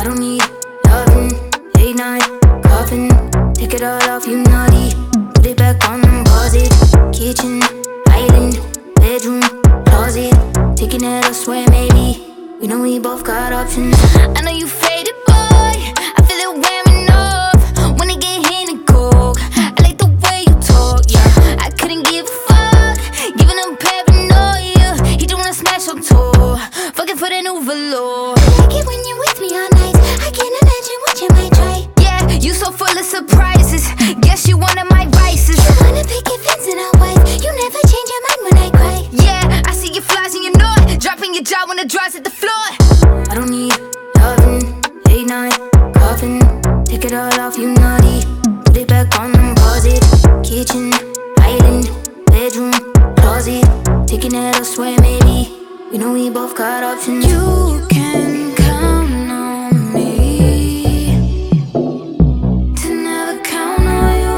don't need loving, late night, coughing. Take it all off, you naughty. Put it back on and pause it. Kitchen, island, bedroom, closet. Taking it elsewhere, maybe. We know we both got options. I know you faded, boy. I feel it wearing off when it get hit and cold. I like the way you talk, yeah. I couldn't give a fuck, giving up paranoia. He don't wanna smash your toe, fucking for the new velour. I like it when you're with me all night. I can't imagine what you might try. Yeah, you so full of surprises. Guess you one of my vices. You wanna pick your fence and I'll wife. You never change your mind when I cry. Yeah, I see your flies and you know it. Dropping your jaw when the draw's at the floor. I don't need loving, late night, coughing. Take it all off, you naughty. Put it back on and pause it. Kitchen, island, bedroom, closet. Taking it elsewhere, maybe. We know we both got options. You can count on me to never count on you.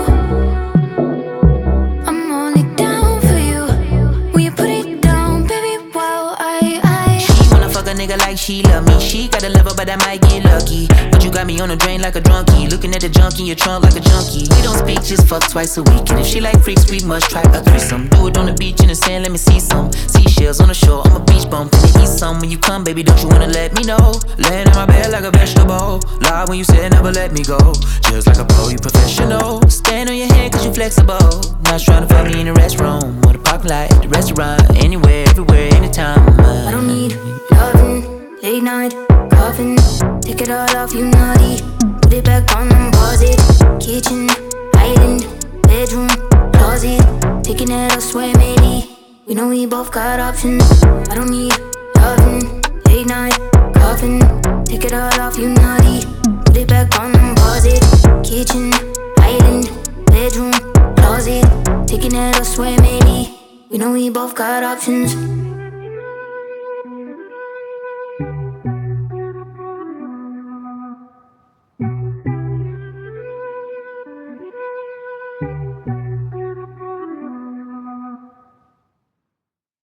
I'm only down for you when you put it down, baby. Wow, She wanna fuck a nigga like she love me. She got a level, but I might get lucky. But you got me on the drain like a drunkie. Looking at the junk in your trunk like a junkie. We don't speak, just fuck twice a week. And if she like freaks, we must try a threesome. Do it on the beach in the sand, let me see some seashells on the shore. I'm a beach bum, can you eat some when you come, baby? Don't you wanna let me know? Laying in my bed like a vegetable. Lie when you said never let me go. Just like a pro, you professional. Stand on your head cause you flexible. Not trying to fuck me in the restroom or the parking lot, the restaurant, anywhere, everywhere, anytime. I don't need loving, late night, coughing. Take it all off, you naughty. Put it back on and pause it. Kitchen, island, bedroom, closet. Taking it elsewhere, maybe. We know we both got options. I don't need loving, late night, coughing. Take it all off, you naughty. Put it back on and pause it. Kitchen, island, bedroom, closet. Taking it elsewhere, maybe. We know we both got options.